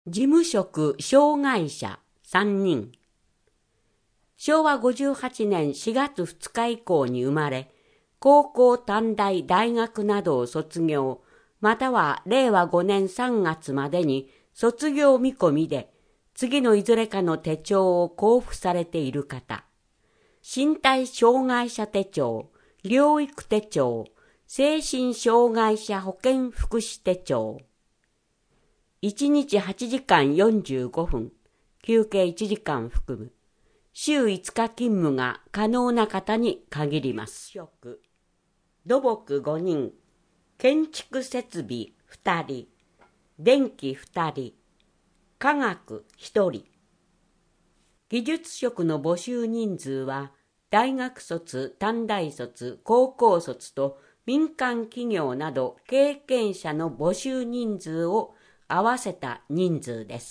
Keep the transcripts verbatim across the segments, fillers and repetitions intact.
事務職障害者さんにん。しょうわごじゅうはちねんしがつふつか以降に生まれ、高校、短大、大学などを卒業、またはれいわごねんさんがつまでに卒業見込みで、次のいずれかの手帳を交付されている方、身体障害者手帳、療育手帳、精神障害者保健福祉手帳、いちにちはちじかんよんじゅうごふん、休憩いちじかん含む、週いつか勤務が可能な方に限ります。土木ごにん、建築設備ふたり、電気ふたり、科学ひとり。技術職の募集人数は、大学卒、短大卒、高校卒と民間企業など経験者の募集人数を合わせた人数です。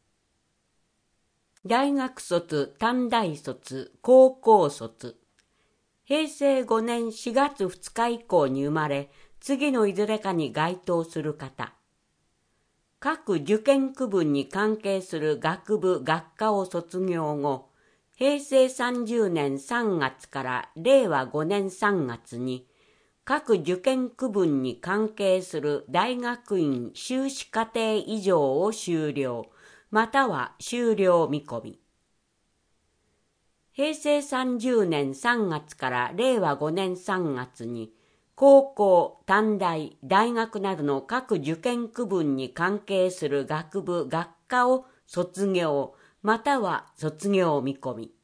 大学卒、短大卒、高校卒。へいせいごねんしがつふつか以降に生まれ、次のいずれかに該当する方。各受験区分に関係する学部・学科を卒業後、へいせいさんじゅうねんさんがつかられいわごねんさんがつに、各受験区分に関係する大学院修士課程以上を修了、または修了見込み。へいせいさんじゅうねんさんがつかられいわごねんさんがつに、高校、短大、大学などの各受験区分に関係する学部・学科を卒業、または卒業見込み。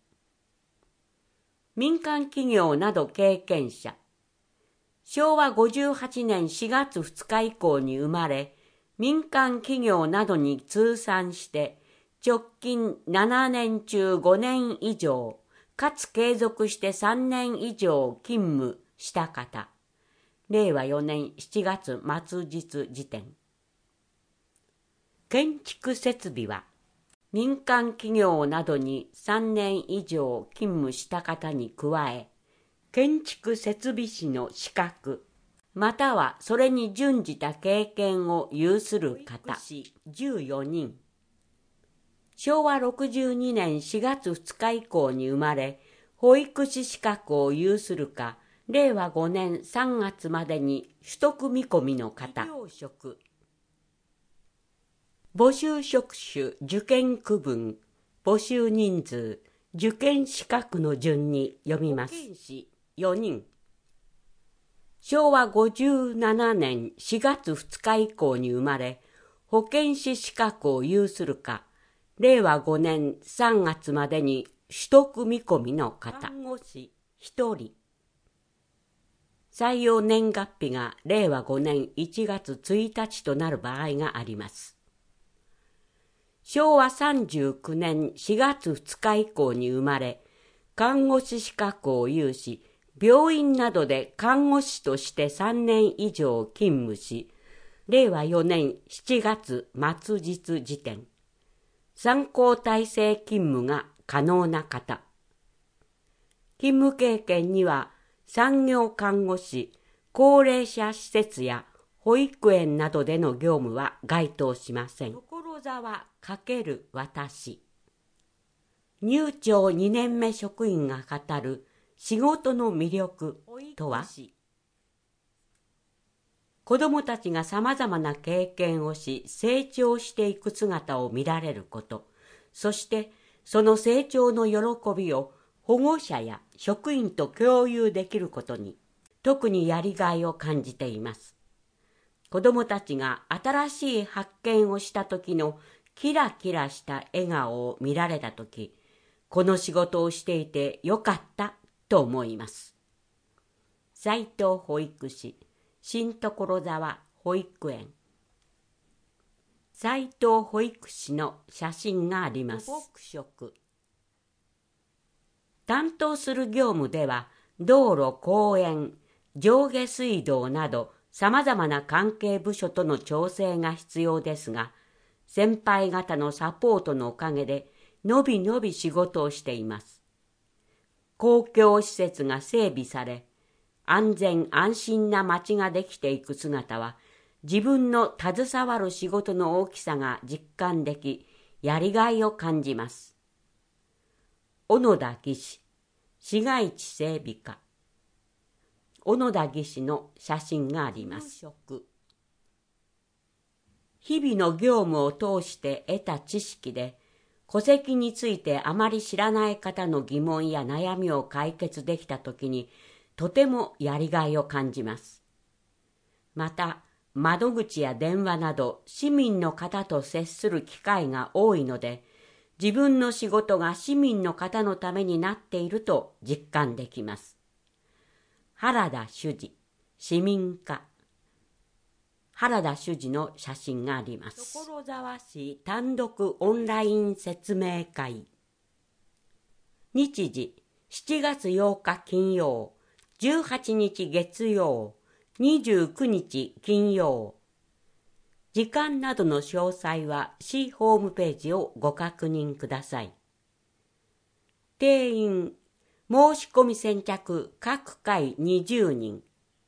民間企業など経験者。しょうわごじゅうはちねんしがつふつか以降に生まれ、民間企業などに通算して直近ななねんちゅうごねん以上、かつ継続してさんねん以上勤務した方。れいわよねんしちがつ末日時点。建築設備は、民間企業などにさんねん以上勤務した方に加え、建築設備士の資格、またはそれに準じた経験を有する方、じゅうよにん。しょうわろくじゅうにねんしがつふつか以降に生まれ、保育士資格を有するか、れいわごねんさんがつまでに取得見込みの方。募集職種、受験区分、募集人数、受験資格の順に読みます。保健師よにん。しょうわごじゅうななねんしがつふつか以降に生まれ、保健師資格を有するか、れいわごねんさんがつまでに取得見込みの方。看護師ひとり。採用年月日がれいわごねんいちがつついたちとなる場合があります。しょうわさんじゅうきゅうねんしがつふつか以降に生まれ、看護師資格を有し、病院などで看護師としてさんねん以上勤務し、れいわよねんしちがつ末日時点。参考体制勤務が可能な方。勤務経験には産業看護師、高齢者施設や保育園などでの業務は該当しません。所沢×私。入庁にねんめ職員が語る仕事の魅力とは、子どもたちがさまざまな経験をし成長していく姿を見られること、そしてその成長の喜びを保護者や職員と共有できることに特にやりがいを感じています。子どもたちが新しい発見をした時のキラキラした笑顔を見られた時、この仕事をしていてよかったと思います。斉藤保育士、新所沢保育園。斉藤保育士の写真があります。土木職。担当する業務では、道路、公園、上下水道など、さまざまな関係部署との調整が必要ですが、先輩方のサポートのおかげで、のびのび仕事をしています。公共施設が整備され、安全安心な街ができていく姿は、 自分の携わる仕事の大きさが実感でき、やりがいを感じます。小野田技師、市街地整備課。小野田技師の写真があります。日々の業務を通して得た知識で、戸籍についてあまり知らない方の疑問や悩みを解決できたときに、とてもやりがいを感じます。また、窓口や電話など市民の方と接する機会が多いので、自分の仕事が市民の方のためになっていると実感できます。原田主事、市民課。原田主事の写真があります。所沢市単独オンライン説明会。日時、しちがつようか金曜、じゅうはちにち月曜、にじゅうくにち金曜。時間などの詳細は市ホームページをご確認ください。定員、申し込み先着各回にじゅうにん。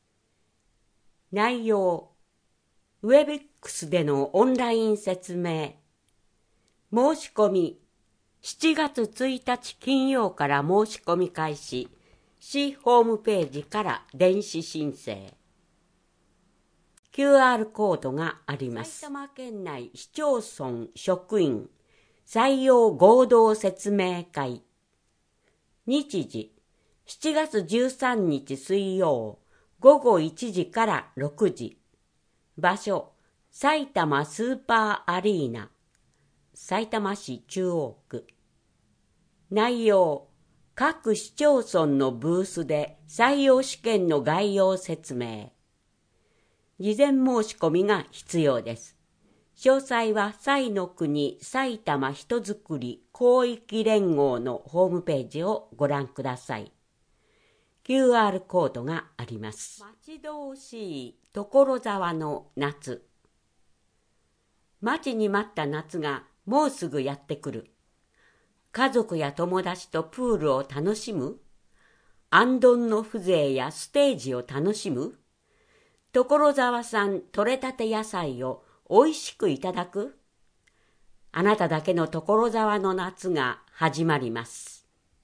内容、ウェベックスでのオンライン説明。申し込み、しちがつついたち金曜から申し込み開始。市ホームページから電子申請。キューアール コードがあります。埼玉県内市町村職員採用合同説明会。日時、しちがつじゅうさんにち水曜、ごごいちじからろくじ。場所、埼玉スーパーアリーナ、さいたま市中央区。内容、各市町村のブースで採用試験の概要説明。事前申し込みが必要です。詳細は彩の国埼玉人づくり広域連合のホームページをご覧ください。キューアール コードがあります。待ち遠しい所沢の夏。待ちに待った夏がもうすぐやってくる。家族や友達とプールを楽しむ？あんどんの風情やステージを楽しむ？所沢産採れたて野菜をおいしくいただく？あなただけの所沢の夏が始まります。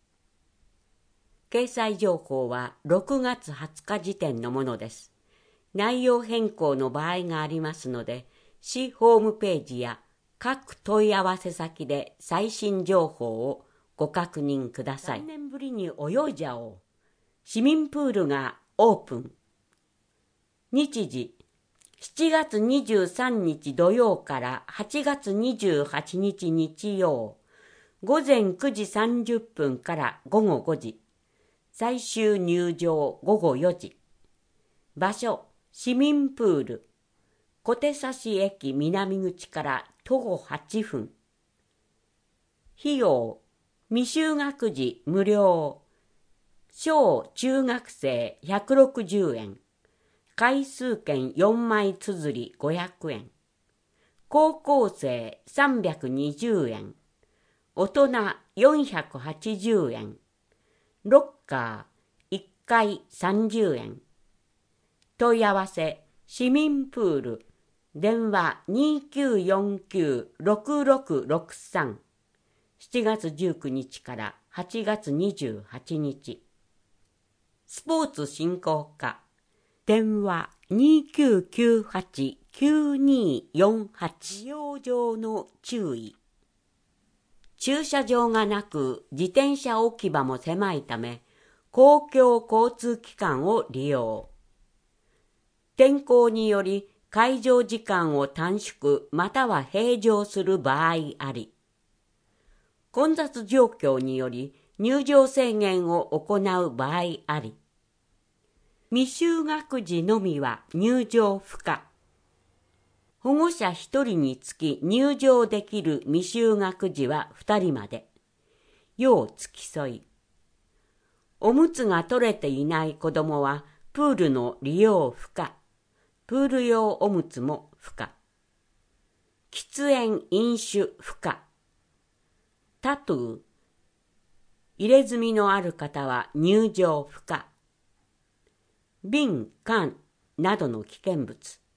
掲載情報はろくがつはつか時点のものです。内容変更の場合がありますので、市ホームページや各問い合わせ先で最新情報をご確認ください。さんねんぶりに泳いじゃおう。市民プールがオープン。日時、しちがつにじゅうさんにち土曜からはちがつにじゅうはちにち日曜、ごぜんくじさんじゅっぷんからごごごじ。最終入場ごごよじ。場所、市民プール。小手指駅南口から徒歩はっぷん。費用、未就学児無料。小中学生ひゃくろくじゅうえん。回数券よんまい綴りごひゃくえん。高校生さんびゃくにじゅうえん。大人よんひゃくはちじゅうえん。ロッカーいっかいさんじゅうえん。問い合わせ、市民プール、電話 にーきゅうよんきゅうろくろくろくさん。しちがつじゅうくにちからはちがつにじゅうはちにち。スポーツ振興課、電話 にーきゅうきゅうはちきゅうにーよんはち。利用上の注意。駐車場がなく自転車置き場も狭いため、公共交通機関を利用。天候により開場時間を短縮または閉場する場合あり。混雑状況により入場制限を行う場合あり。未就学児のみは入場不可。保護者ひとりにつき入場できる未就学児はふたりまで。要付き添い。おむつが取れていない子どもはプールの利用不可。プール用おむつも不可。喫煙飲酒不可。タトゥー。入れ墨のある方は入場不可。瓶、缶などの危険物。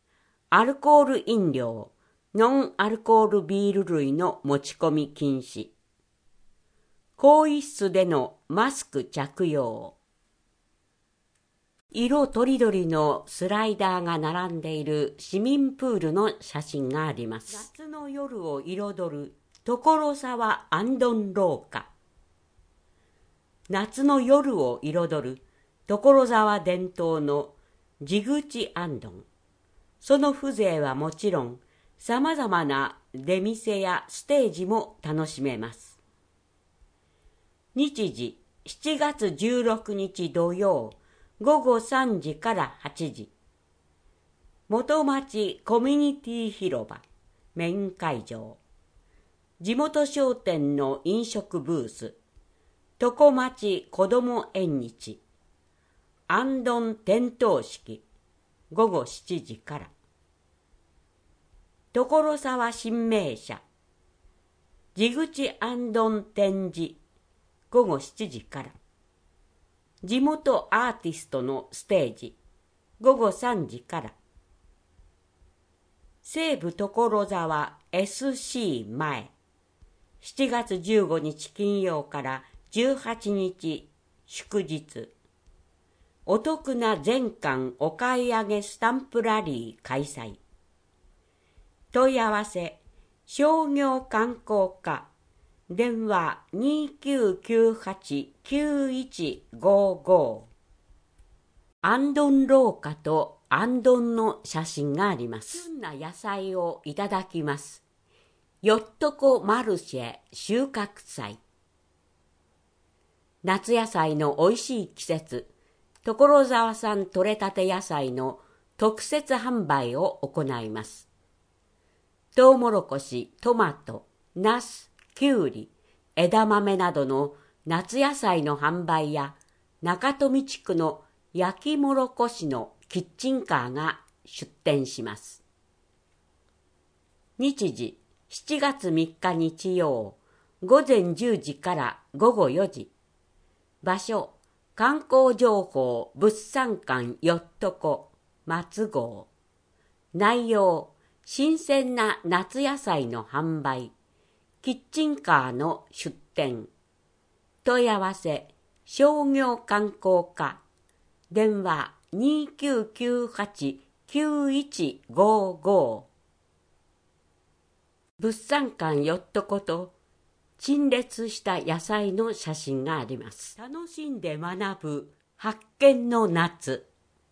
アルコール飲料、ノンアルコールビール類の持ち込み禁止。更衣室でのマスク着用。色とりどりのスライダーが並んでいる市民プールの写真があります。夏の夜を彩る所沢あんどん廊下。夏の夜を彩る所沢伝統の地口あんどん。その風情はもちろん、さまざまな出店やステージも楽しめます。日時しちがつじゅうろくにち土曜、ごごさんじからはちじ。元町コミュニティ広場、メイン会場。地元商店の飲食ブース、床町こども縁日。あんどん点灯式、ごごしちじから。所沢新名社、地口あんどん展示、ごごしちじから。地元アーティストのステージ、ごごさんじから。西武所沢 エスシー 前、しちがつじゅうごにち金曜からじゅうはちにち祝日。お得な全館お買い上げスタンプラリー開催。問い合わせ、商業観光課、電話 にーきゅうきゅうはち きゅういちごご。あんどん廊下とあんどんの写真があります。旬な野菜をいただきます。よっとこマルシェ収穫祭。夏野菜のおいしい季節、所沢産採れたて野菜の特設販売を行います。トウモロコシ、トマト、ナス、キュウリ、枝豆などの夏野菜の販売や、中富地区の焼きもろこしのキッチンカーが出店します。日時しちがつみっか日曜、ごぜんじゅうじからごごよじ。場所、観光情報物産館よっとこ松郷。内容、新鮮な夏野菜の販売、キッチンカーの出店。問い合わせ、商業観光課、電話 にーきゅうきゅうはち きゅういちごご。物産館よっとこと陳列した野菜の写真があります。楽しんで学ぶ発見の夏。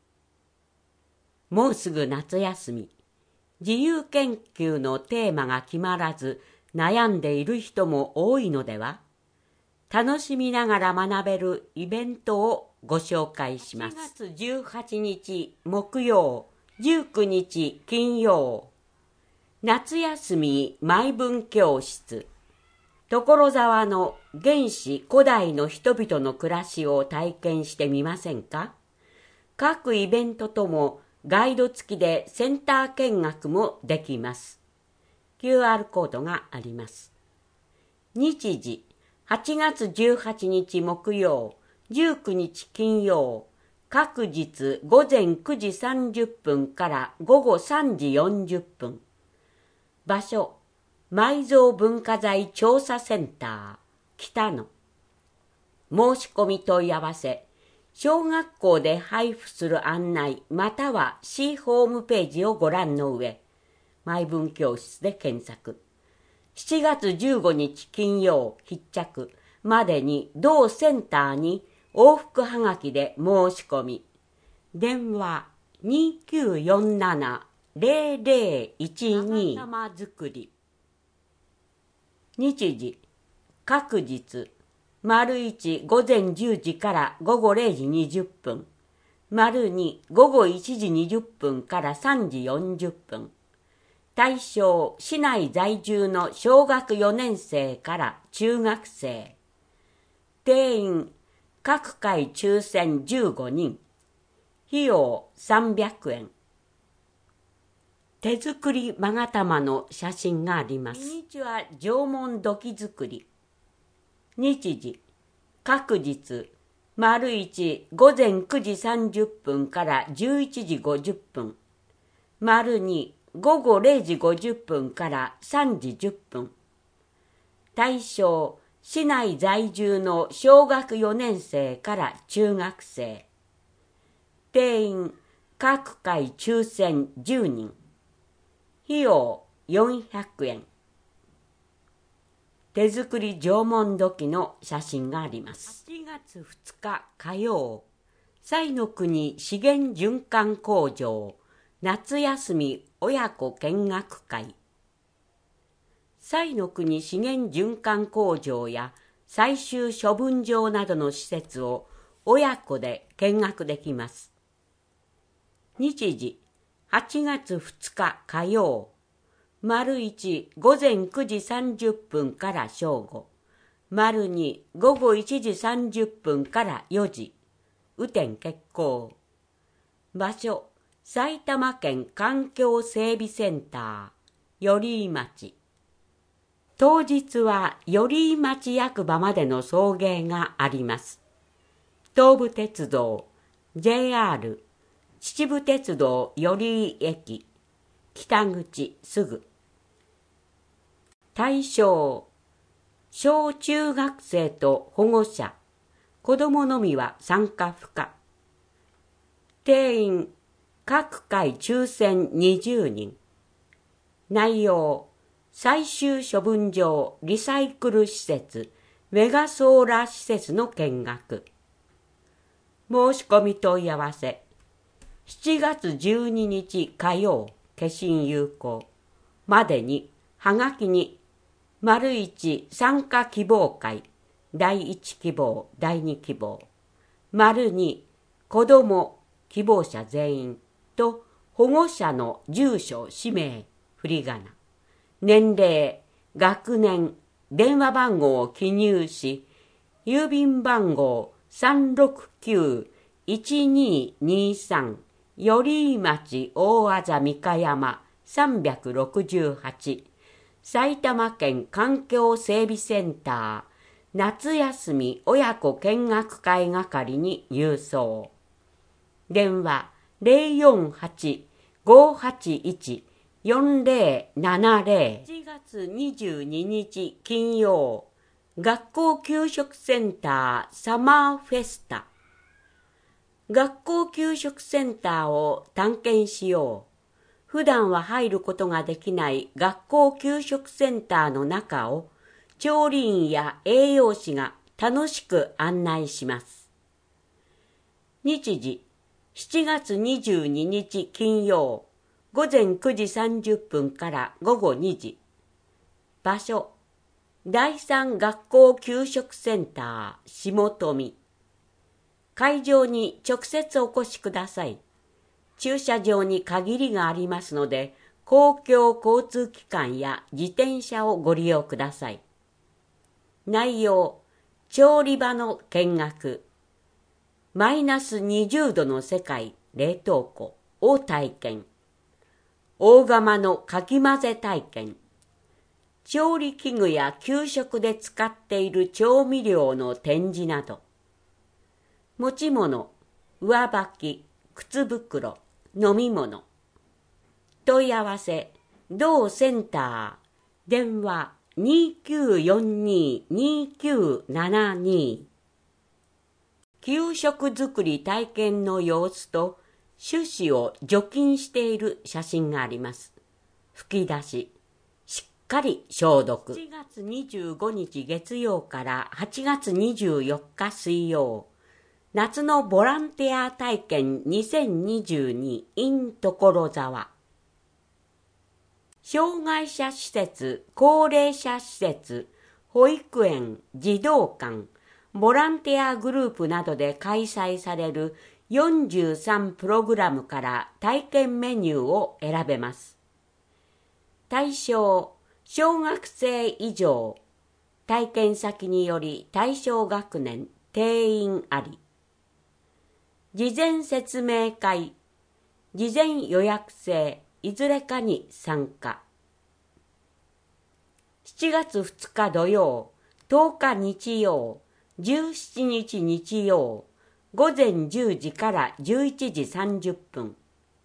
もうすぐ夏休み。自由研究のテーマが決まらず悩んでいる人も多いのでは。楽しみながら学べるイベントをご紹介します。しちがつじゅうはちにち木曜、じゅうくにち金曜。夏休みマイ文教室。所沢の原始古代の人々の暮らしを体験してみませんか？各イベントともガイド付きでセンター見学もできます。キューアール コードがあります。日時、はちがつじゅうはちにち木曜、じゅうくにち金曜、各日ごぜんくじさんじゅっぷんからごごさんじよんじゅっぷん。場所、埋蔵文化財調査センター、北野。申し込み問い合わせ、小学校で配布する案内または C ホームページをご覧の上、マイ文教室で検索。しちがつじゅうごにち金曜必着までに同センターに往復はがきで申し込み。電話 にーきゅうよんなな ぜろぜろいちに。玉作り。日時、各日、丸一午前じゅうじから午後れいじにじゅっぷん、丸二午後いちじにじゅっぷんからさんじよんじゅっぷん。対象、市内在住の小学よねんせいから中学生。定員、各回抽選じゅうごにん。費用さんびゃくえん。手作り勾玉の写真があります。ミニチュア縄文土器作り。日時、各日、丸一午前くじさんじゅっぷんからじゅういちじごじゅっぷん。 丸に午後れいじごじゅっぷんからさんじじゅっぷん。対象、市内在住の小学よねんせいから中学生。定員、各回抽選じゅうにん。費用よんひゃくえん。手作り縄文土器の写真があります。はちがつふつか火曜、彩の国資源循環工場夏休み親子見学会。彩の国資源循環工場や最終処分場などの施設を親子で見学できます。日時、はちがつふつか火曜、丸いち午前くじさんじゅっぷんから正午、丸に午後いちじさんじゅっぷんからよじ、雨天決行。場所、埼玉県環境整備センター、寄居町。当日は寄居町役場までの送迎があります。東武鉄道、ジェイアール、秩父鉄道寄居駅、北口すぐ。対象、小中学生と保護者、子どものみは参加不可。定員、各回抽選にじゅうにん。内容、最終処分場リサイクル施設、メガソーラー施設の見学。申し込み問い合わせ、しちがつじゅうににち火曜、消印有効。までに、はがきに、丸一参加希望会、第一希望、第二希望。丸二、子ども、希望者全員と保護者の住所、氏名、振り仮名。年齢、学年、電話番号を記入し、郵便番号 さんろくきゅういちににさん 寄居町大字三日山さんびゃくろくじゅうはち、埼玉県環境整備センター夏休み親子見学会係に郵送。電話 ゼロよんはち ごはちいち よんぜろななぜろ。しちがつにじゅうににち金曜、学校給食センターサマーフェスタ。学校給食センターを探検しよう。普段は入ることができない学校給食センターの中を調理員や栄養士が楽しく案内します。日時、しちがつにじゅうににち金曜、午前くじさんじゅっぷんから午後にじ。場所、だいさん学校給食センター下富。会場に直接お越しください。駐車場に限りがありますので、公共交通機関や自転車をご利用ください。内容、調理場の見学、マイナスにじゅうどの世界冷凍庫を体験、大釜のかき混ぜ体験、調理器具や給食で使っている調味料の展示など、持ち物、上履き、靴袋、飲み物。問い合わせ、同センター、電話にきゅうよんに にきゅうななに。給食作り体験の様子と種子を除菌している写真があります。吹き出し、しっかり消毒。しちがつにじゅうごにち月曜からはちがつにじゅうよっか水曜、夏のボランティア体験にせんにじゅうに in 所沢。障害者施設、高齢者施設、保育園、児童館、ボランティアグループなどで開催されるよんじゅうさんプログラムから体験メニューを選べます。対象、小学生以上、体験先により対象学年、定員あり。事前説明会、事前予約制、いずれかに参加。しちがつふつか土曜、とおか日曜、じゅうしちにち日曜、午前じゅうじからじゅういちじさんじゅっぷん。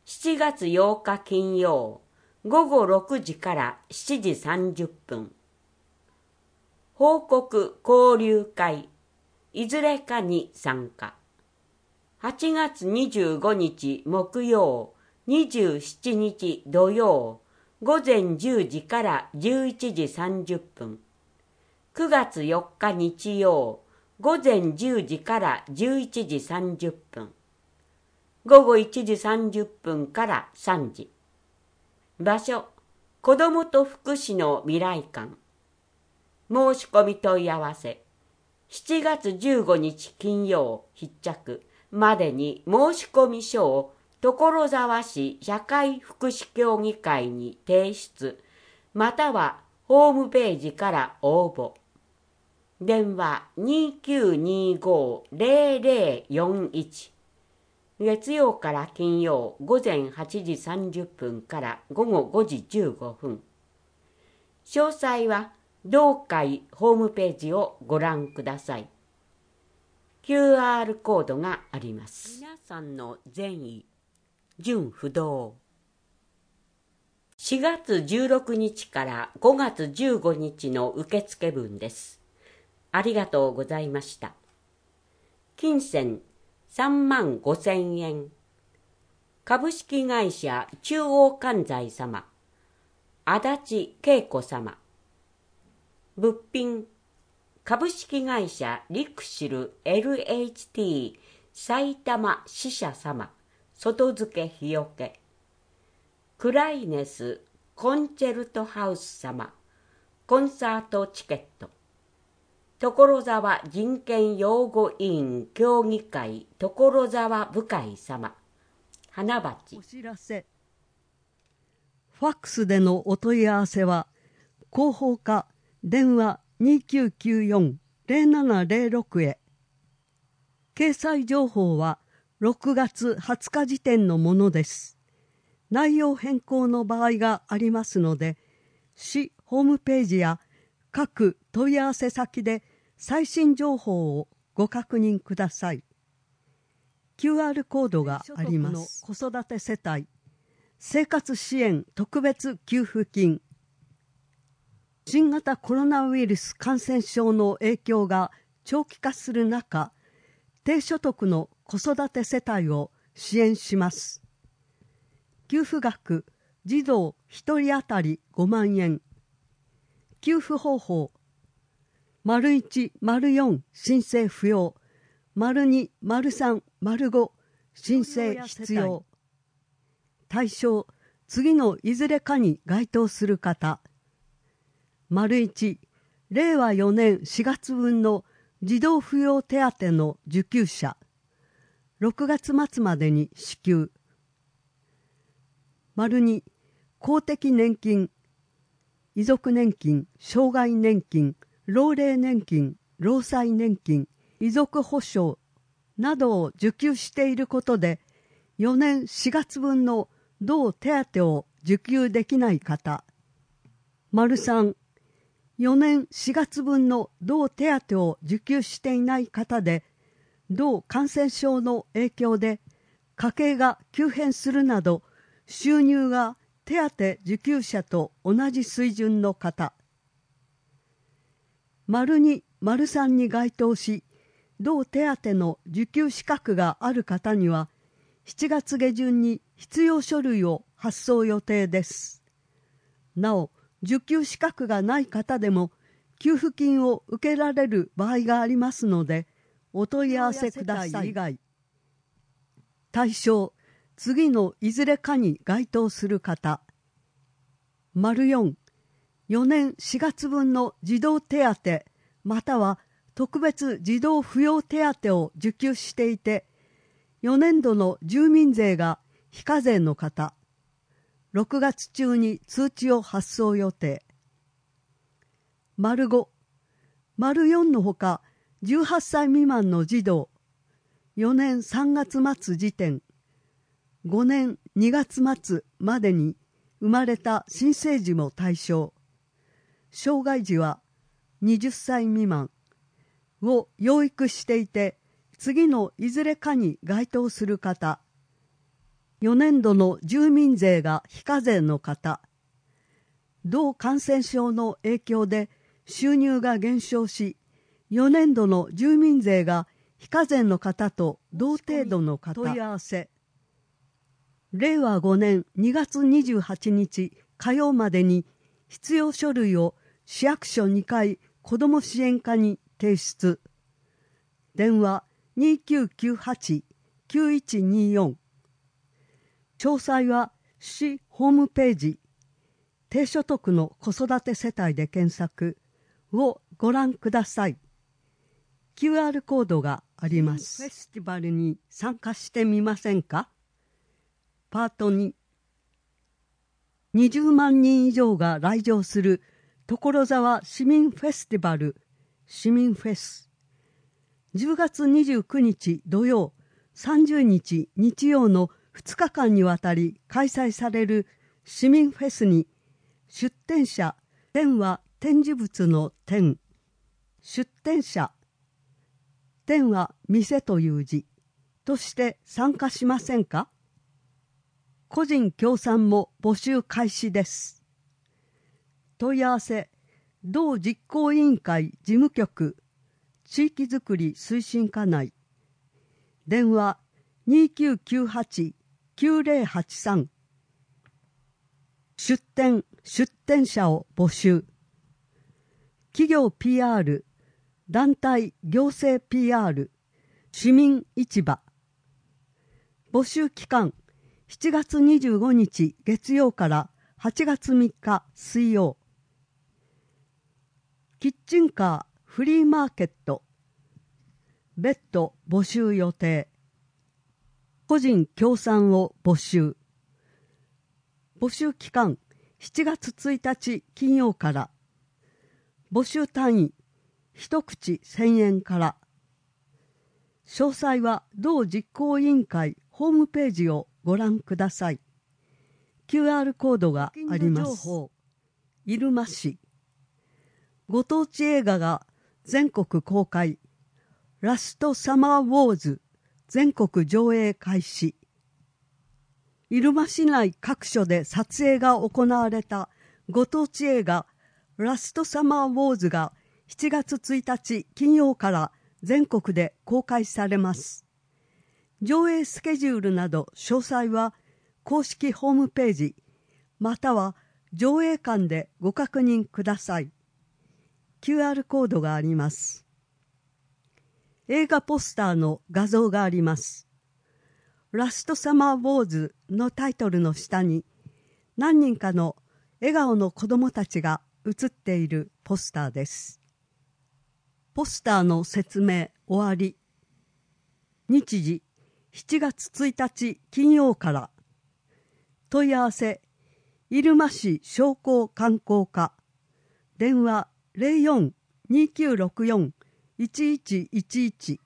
しちがつようか金曜、ごごろくじからしちじさんじゅっぷん。報告交流会、いずれかに参加。はちがつにじゅうごにち木曜、にじゅうしちにち土曜、ごぜんじゅうじからじゅういちじさんじゅっぷん。くがつよっか日曜、ごぜんじゅうじからじゅういちじさんじゅっぷん。ごごいちじさんじゅっぷんからさんじ。場所、子どもと福祉の未来館。申し込み問い合わせ、しちがつじゅうごにち金曜必着までに申し込み書を所沢市社会福祉協議会に提出、またはホームページから応募。電話 にきゅうにごーぜろぜろよんいち。月曜から金曜午前はちじさんじゅっぷんからごごごじじゅうごふん。詳細は同会ホームページをご覧ください。キューアール コードがあります。皆さんの善意、純不動。しがつじゅうろくにちからごがつじゅうごにちの受付分です。ありがとうございました。金銭さんまんごせんえん。株式会社中央関西様、足立恵子様。物品、株式会社リクシル エルエイチティー 埼玉支社様、外付け日よけ。クライネスコンチェルトハウス様、コンサートチケット。所沢人権擁護委員協議会所沢部会様、花鉢。 お知らせ。ファックスでのお問い合わせは広報課電話 にきゅうきゅうよんぜろななぜろろく へ。掲載情報はろくがつはつか時点のものです。内容変更の場合がありますので、市ホームページや各問い合わせ先で最新情報をご確認ください。キューアール コードがあります。子育て世帯生活支援特別給付金。新型コロナウイルス感染症の影響が長期化する中、低所得の子育て世帯を支援します。給付額、児童ひとり当たりごまんえん。給付方法、丸いち、丸よん申請不要、丸に、丸さん、丸ご申請必要。対象、次のいずれかに該当する方。丸いち、れいわよねんしがつ分の児童扶養手当の受給者。ろくがつ末までに支給。丸に、公的年金、遺族年金、障害年金、老齢年金、労災年金、遺族保障などを受給していることで、よねんしがつ分の同手当を受給できない方。丸さん、よねんしがつ分の同手当を受給していない方で、同感染症の影響で家計が急変するなど、収入が手当受給者と同じ水準の方。丸に、丸さんに該当し、同手当の受給資格がある方には、しちがつ下旬に必要書類を発送予定です。なお、受給資格がない方でも、給付金を受けられる場合がありますので、お問い合わせください。対象、次のいずれかに該当する方。丸よん、よねんしがつ分の児童手当または特別児童扶養手当を受給していて、よねんどの住民税が非課税の方。ろくがつ中に通知を発送予定。丸ご、丸よんのほかじゅうはっさい未満の児童、よねんさんがつ末時点、ごねんにがつ末までに生まれた新生児も対象。障害児ははたち未満を養育していて、次のいずれかに該当する方。 よねんどの住民税が非課税の方、同感染症の影響で収入が減少し、よねんどの住民税が非課税の方と同程度の方、問い合わせ。れいわごねんにがつにじゅうはちにち火曜までに必要書類を市役所にかい子ども支援課に提出。電話にきゅうきゅうはち きゅういちによん。詳細は市ホームページ、低所得の子育て世帯で検索をご覧ください。キューアール コードがあります。フェスティバルに参加してみませんか？パートに。にじゅうまんにん以上が来場する所沢市民フェスティバル市民フェス。じゅうがつにじゅうくにち土曜、さんじゅうにち日曜のふつかかんにわたり開催される市民フェスに、出展者、展は展示物の展、出展者、展は店という字として参加しませんか？個人協賛も募集開始です。問い合わせ、同実行委員会事務局地域づくり推進課内、電話にきゅうきゅうはち きゅうぜろはちさん。出展出展者を募集。企業 ピーアール、団体行政 ピーアール、市民市場。募集期間しちがつにじゅうごにち月曜からはちがつみっか水曜。キッチンカーフリーマーケット、別途募集予定。個人協賛を募集。募集期間しちがつついたち金曜から。募集単位一口せんえんから。詳細は同実行委員会ホームページをご覧ください。キューアール コードがあります。入間市。ご当地映画が全国公開。ラストサマーウォーズ全国上映開始。入間市内各所で撮影が行われたご当地映画ラストサマーウォーズがしちがつついたち金曜から全国で公開されます。上映スケジュールなど詳細は公式ホームページまたは上映館でご確認ください。キューアール コードがあります。映画ポスターの画像があります。ラストサマーウォーズのタイトルの下に何人かの笑顔の子どもたちが写っているポスターです。ポスターの説明終わり。日時しちがつついたち金曜から。問い合わせ入間市商工観光課、電話ゼロよん にきゅうろくよん いちいちいちいち。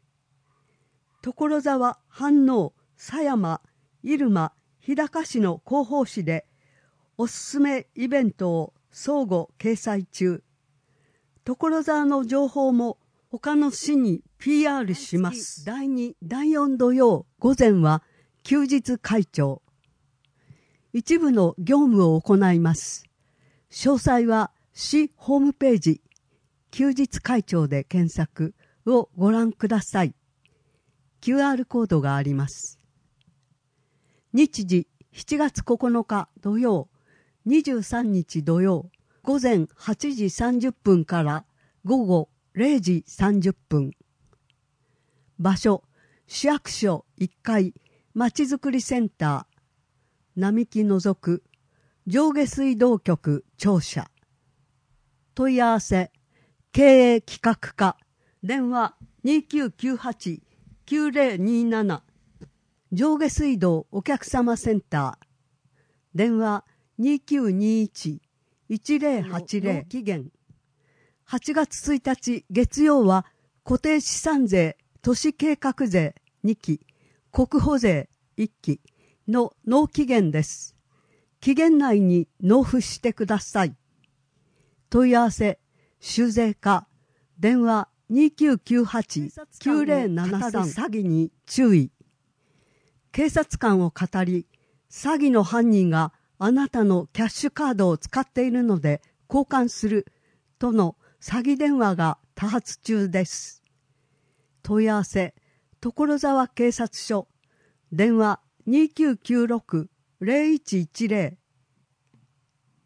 所沢、飯能、狭山、入間、日高市の広報誌でおすすめイベントを相互掲載中。所沢の情報も他の市に ピーアール します。だいに、だいよん土曜午前は休日会長。一部の業務を行います。詳細は市ホームページ休日会長で検索をご覧ください。キューアール コードがあります。日時しちがつここのか土曜、にじゅうさんにち土曜、午前はちじさんじゅっぷんから午後れいじさんじゅっぷん。場所、市役所いっかいまちづくりセンター、並木のぞく、上下水道局庁舎。問い合わせ、経営企画課、電話にきゅうきゅうはち きゅうぜろになな。上下水道お客様センター、電話にきゅうにいち いちぜろはちぜろ。期限はちがつついたち月曜は固定資産税、都市計画税にき、国保税いっきの納期限です。期限内に納付してください。問い合わせ、修税課、電話にきゅうきゅうはち きゅうぜろななさん。詐欺に注意。 警察官を語り、詐欺の犯人があなたのキャッシュカードを使っているので交換するとの詐欺電話が多発中です。問い合わせ、所沢警察署、電話 にきゅうきゅうろく ゼロいちいちゼロ